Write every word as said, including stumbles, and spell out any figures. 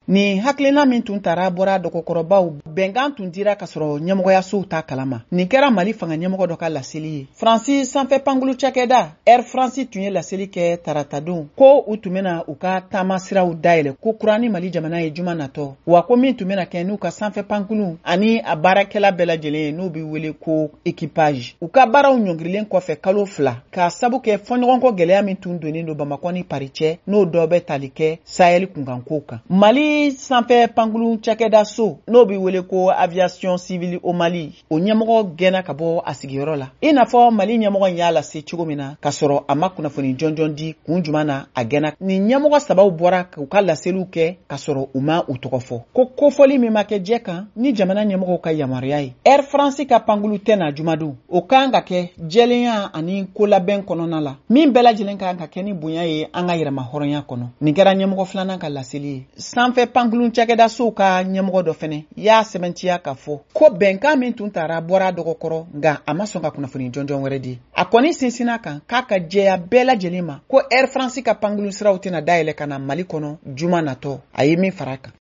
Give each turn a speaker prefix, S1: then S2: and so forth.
S1: Ni hakilina min tun tara bɔra dɔgɔkɔrɔbaw bɛnkan tun dira ka sɔrɔ ɲɛmɔgɔyasow ta kalama. Nin kɛra Mali fanga ɲɛmɔgɔ dɔ ka laseli ye. Faransi sanfɛ pankulu cakɛda Air France tun ye laseli kɛ taratadon ko u tun bɛna u ka taama siraw dayɛlɛ ko kura ni Mali jamana ye juma natɔ. Wa ko min tun bɛna kɛ n'u ka sanfɛ pankulu ani a baarakɛla bɛɛ lajɛlen n'u bɛ wele ko équipage. U ka baaraw ɲɔngirilen kɔfɛ kalo fila ka sabu kɛ fɔɲɔgɔnkɔ gɛlɛya min tun donnen don Bamakɔ ni Paris cɛ n'o dɔ bɛ tali kɛ Sahel kunkanko kan. Mali sanfɛ pankulu cakɛda so n'o bɛ wele ko aviation civile au Mali o ɲɛmɔgɔ gɛnna ka bɔ a sigiyɔrɔ la. I n'a fɔ Mali ɲɛmɔgɔ y'a lase cogo min na ka sɔrɔ a ma kunnafoni jɔnjɔn di kun jumɛn na a gɛnna. Nin ɲɛmɔgɔ sabaw bɔra k'u ka laseliw kɛ ka sɔrɔ u ma u tɔgɔ fɔ. Ko kofɔli min ma kɛ jɛ kan ni jamana ɲɛmɔgɔw ka yamaruya ye. Air France ka pankulu tɛ na jumadon. O kan ka kɛ jɛlenya ani kolabɛn kɔnɔna la. Min bɛɛ lajɛlen kan ka kɛ ni bonya ye an ka yɛrɛma hɔrɔnya kɔnɔ. Nin kɛra ɲɛmɔgɔ filanan ka laseli ye. Sanfɛ pankulu cakɛda so ka ɲɛmɔgɔ dɔ fɛnɛ y'a sɛbɛntiya ka fɔ ko bɛnkan min tun tara bɔra dɔgɔkɔrɔ nka a ma sɔn ka kunnafoni jɔnjɔn wɛrɛ di. A kɔni sinsinna kan k'a ka jɛya bɛɛ lajɛlen ma ko Air France ka pankulu siraw tɛna dayɛlɛ ka na Mali kɔnɔ juma natɔ. A ye min fara kan.